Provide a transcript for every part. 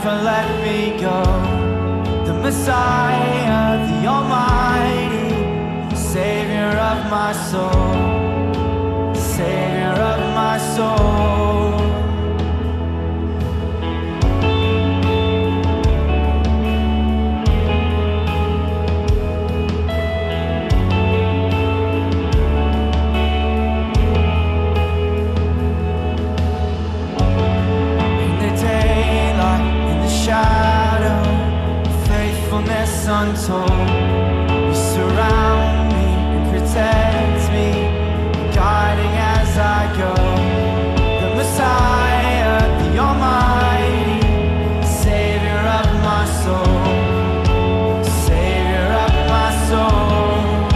don't let me go. The Messiah, the Almighty, Savior of my soul, Savior of my soul. Untold, you surround me and protect me, guiding as I go. The Messiah, the Almighty, Savior of my soul, Savior of my soul.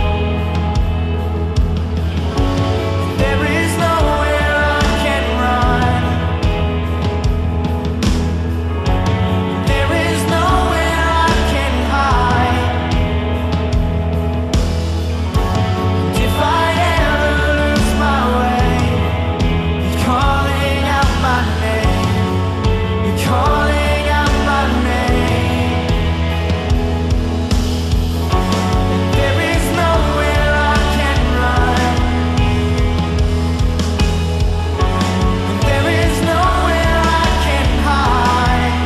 And there is nowhere I can run. There is nowhere I can hide. If I ever lose my way, you're calling out my name. You're calling out my name. And there is nowhere I can run. And there is nowhere I can hide.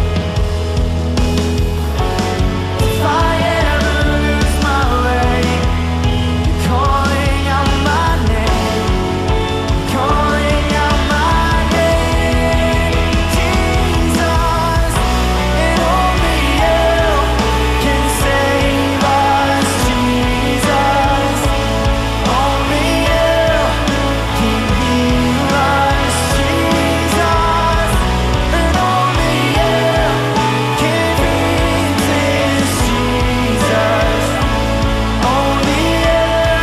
If I ever lose my way, you're calling out my name. Calling out my name. Jesus, and only you can save us. Jesus, only you can heal us. Jesus, and only you can fix this. Jesus, only you.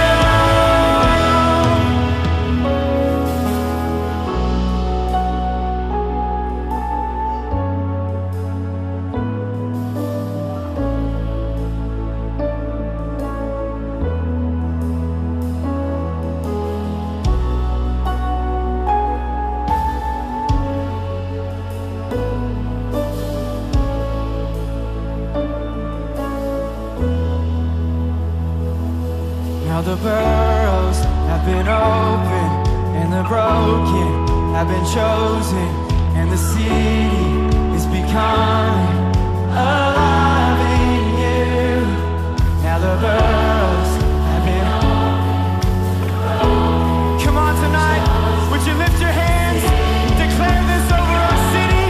Now the burrows have been opened, and the broken have been chosen, and the city is becoming alive in you. Now the burrows have been opened. Come on tonight, would you lift your hands, declare this over our city?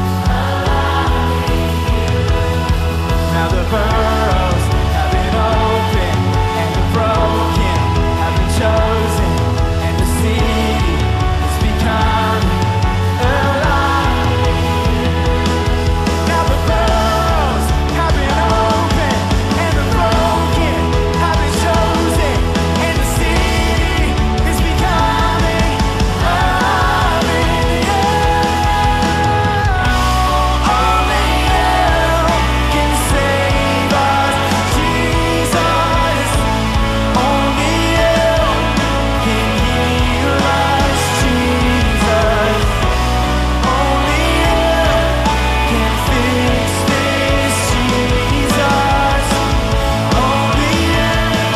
Now the burrows have been opened, and the broken have been chosen, and the city is becoming alive. Now the burrows have been opened, and the broken have been chosen, and the city is becoming alive in you. Only you can save us, Jesus. Only you can heal us, Jesus. Only you can fix this, Jesus. Only you,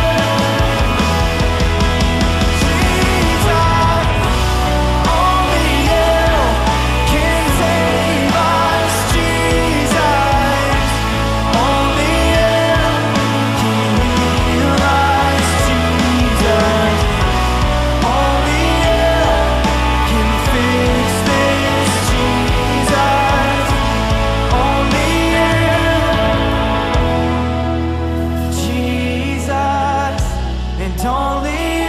Jesus. Only you can save us, Jesus. Only you can heal us, Jesus. Only you can fix this, Jesus. Only you, Jesus, and only you.